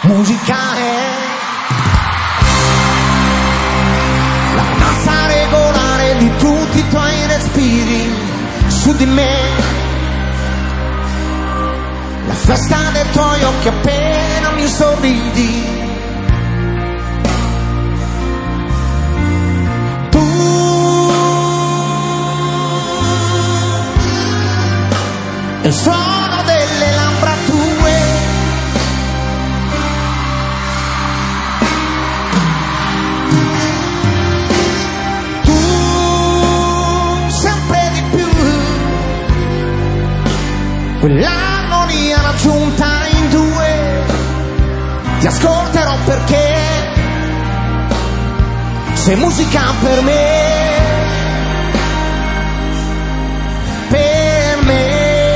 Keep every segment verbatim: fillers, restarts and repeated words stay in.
musica è la danza regolare di tutti i tuoi respiri su di me, la festa dei tuoi occhi appena mi sorridi. Tu il suono delle labbra tue, tu sempre di più, quell'armonia raggiunta in due, ti ascolterò perché sei musica per me, per me.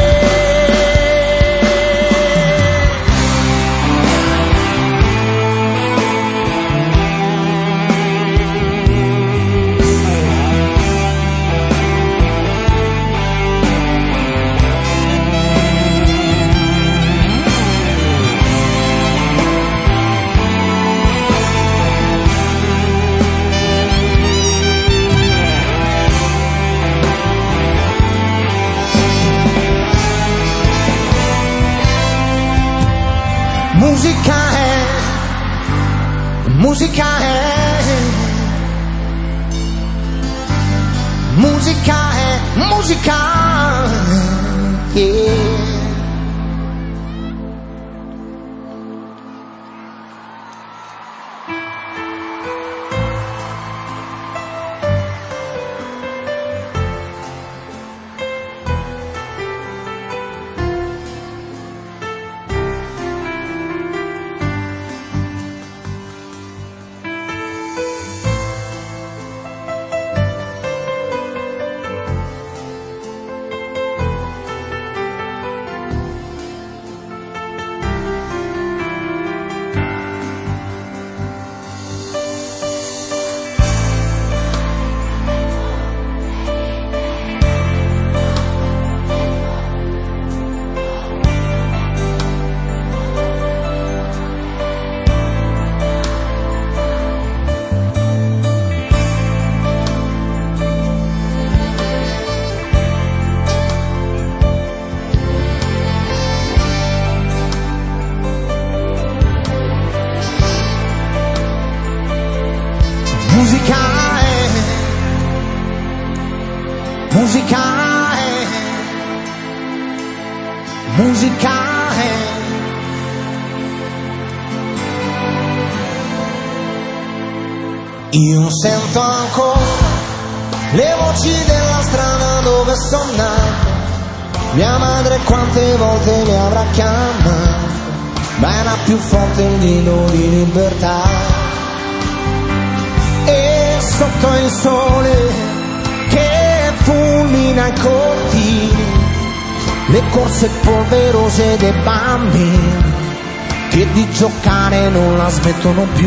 Musica è, musica è, musica è, musica è, yeah. Musica è, musica è, musica è. Io sento ancora le voci della strada dove sono nato, mia madre quante volte mi avrà chiamato, ma era più forte il grido di libertà. E sotto il sole che fulmina i cortili, le corse polverose dei bambini che di giocare non la smettono più.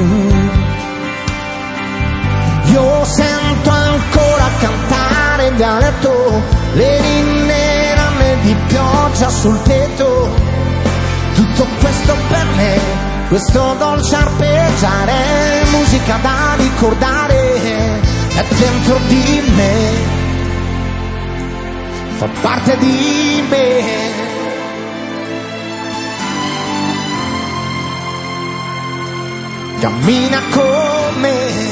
Io sento ancora cantare in dialetto le linee rame di pioggia sul tetto. Tutto questo per me, questo dolce arpeggiare, musica da ricordare, è dentro di me, fa parte di me. Cammina con me.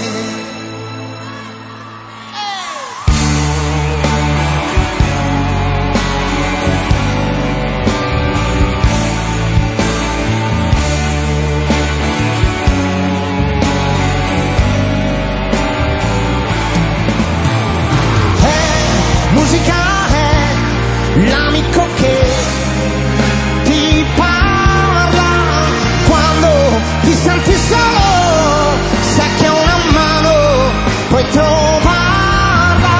Musica è l'amico che ti parla quando ti senti solo, sai che una mano puoi trovarla.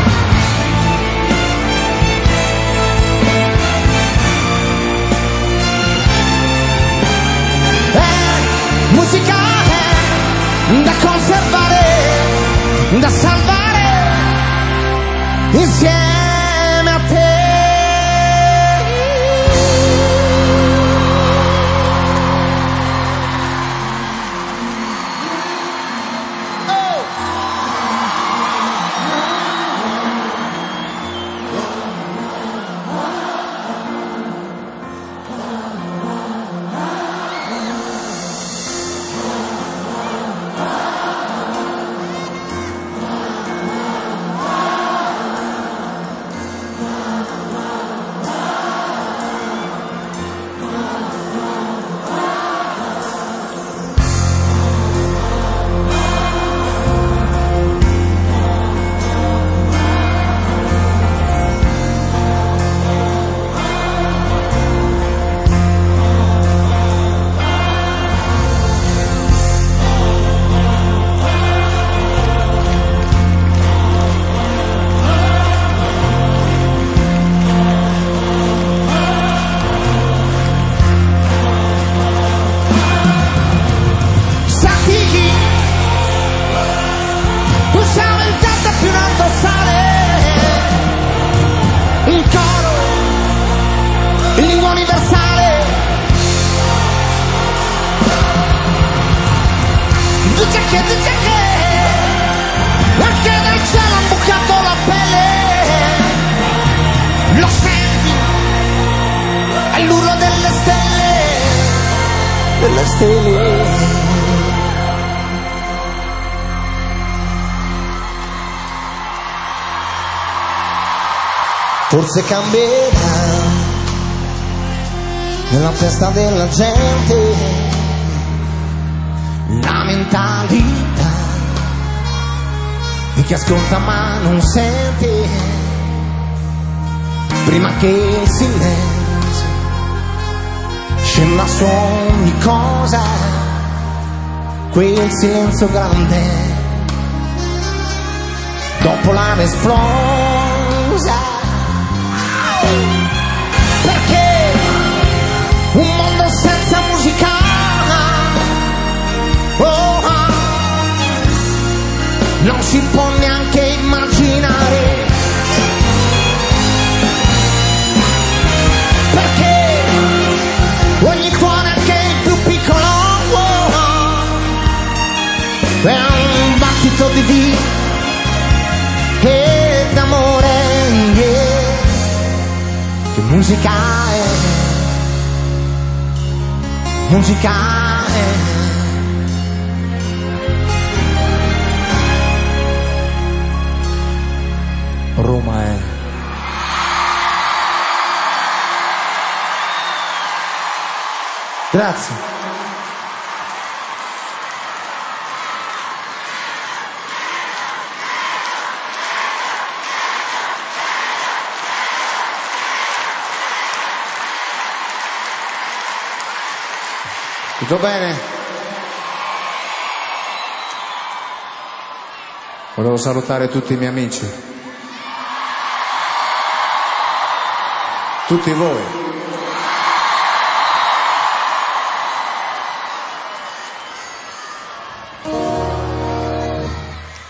È musica è da conservare, da salvare insieme a te. lingua universale. Dice che, dice che anche dal cielo han bucato la pelle. Lo senti, è l'urlo delle stelle, delle stelle. Forse cambierà nella testa della gente la mentalità di chi ascolta ma non sente, prima che il silenzio scenda su ogni cosa, quel silenzio grande dopo la esplosa. Perché un mondo senza musica, oh, non si può neanche immaginare. Perché ogni cuore, anche il più piccolo, oh, è un battito di vita e d'amore. Yeah. Che musica è, musica è. Roma è. Grazie. Tutto bene? Volevo salutare tutti i miei amici, tutti voi.